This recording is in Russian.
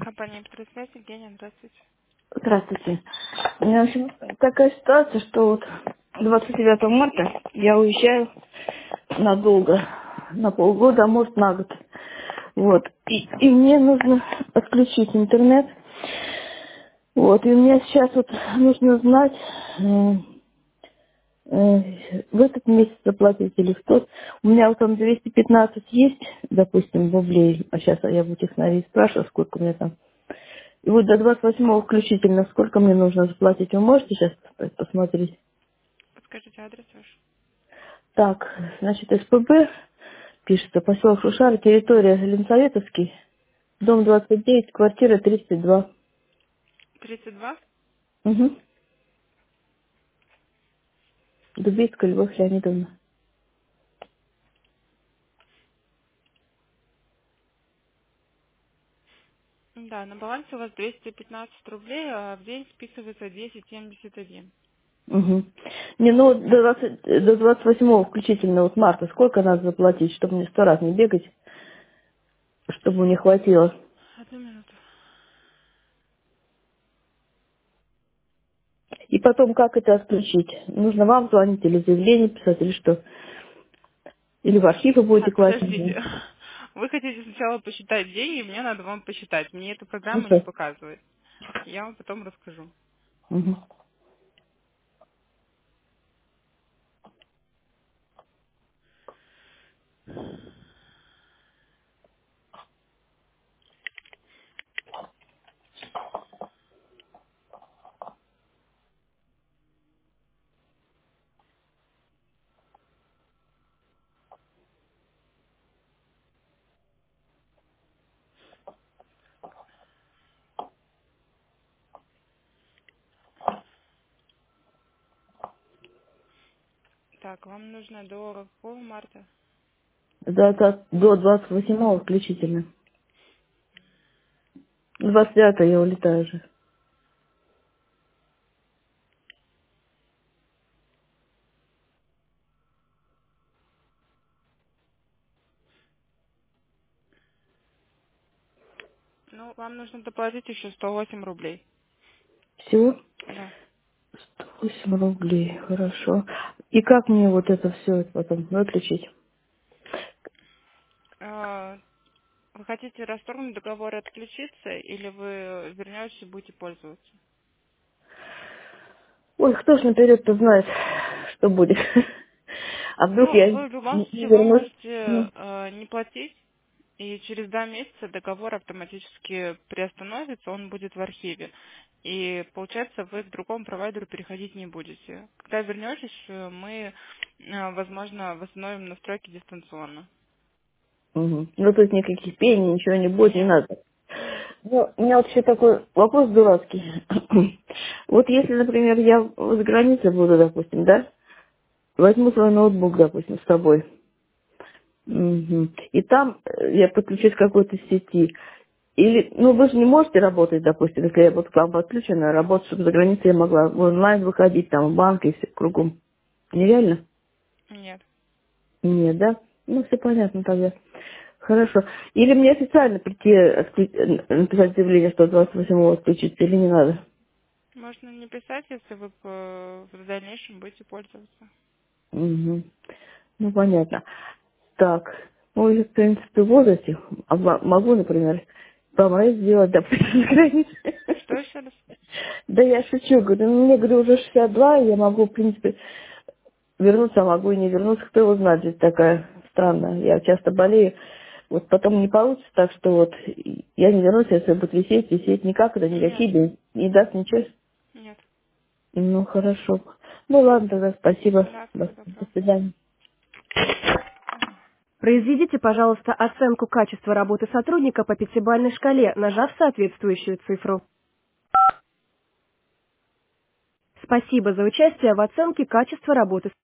Компания «Петросвязь», Евгения, здравствуйте. Здравствуйте. У меня, в общем, такая ситуация, что вот 29 марта я уезжаю надолго, на полгода, а может на год. Вот. И мне нужно отключить интернет. Вот. И мне сейчас вот нужно знать, в этот месяц заплатить или в тот. У меня вот там 215 есть, допустим, рублей, а сейчас я буду технарей спрашиваю, сколько у меня там. И вот до 28-го включительно, сколько мне нужно заплатить, вы можете сейчас посмотреть? Подскажите адрес ваш. Так, значит, СПБ, пишется, поселок Шушара, территория Ленсоветовский, дом 29, квартира 32. 32? Угу. Дубицкая Любовь Леонидовна. Да, на балансе у вас 215 рублей, а в день списывается 10,71. Угу. Не, ну вот до 28-го включительно, вот марта, сколько надо заплатить, чтобы мне 100 раз не бегать, чтобы мне хватило. Одну минуту. И потом, как это отключить? Нужно вам звонить или заявление писать, или что? Или в архив вы будете Так, класть? подождите. Вы хотите сначала посчитать деньги, мне надо вам посчитать. Мне эта Ну программа не что? показывает. Я вам потом расскажу. Угу. Так, вам нужно до какого марта? До 28-го включительно. 29-го я улетаю уже. Ну, вам нужно доплатить еще 108 рублей. Всего Да. 108 рублей, хорошо. И как мне вот это все потом выключить? А, Вы хотите расторгнуть договор и отключиться, или вы вернетесь и будете пользоваться? Ой, кто ж наперед-то знает, что будет. А вдруг Ну, я вы в любом не случае вы вернусь? можете не платить, и через 2 месяца договор автоматически приостановится, он будет в архиве. И получается, вы к другому провайдеру переходить не будете. Когда вернетесь, мы, возможно, восстановим настройки дистанционно. Угу. Ну, тут никаких пений, ничего не будет, не Нет, надо. нет, Ну, у меня вот еще такой вопрос дурацкий. Вот если, например, я за границей буду, допустим, да, возьму свой ноутбук, допустим, с собой, мгм, и там я подключусь к какой-то сети, или, ну, вы же не можете работать, допустим, если я буду к вам подключена, работать, чтобы за границей я могла в онлайн выходить, там, в банк и все кругом. Нереально? нет. Нет, да? Ну, все понятно тогда. Хорошо. Или мне официально прийти, написать заявление, что 28-го отключиться, или не надо? Можно не писать, если вы в дальнейшем будете пользоваться. Угу. Ну, понятно. Так, ну, я, в принципе, в возрасте, могу, например, помрать сделать, допустим, за границей. Что еще раз? Да я шучу, говорю, ну, мне, говорю, уже 62, и я могу, в принципе, вернуться, а могу и не вернуться, кто его знает, здесь такая странная. Я часто болею, вот потом не получится, так что вот я не вернусь, если будет висеть, никак, это Нет, никакие не даст ничего. нет. Ну, хорошо. Ну, ладно, тогда спасибо. Да, До всего доброго. свидания. Произведите, пожалуйста, оценку качества работы сотрудника по пятибалльной шкале, нажав соответствующую цифру. Спасибо за участие в оценке качества работы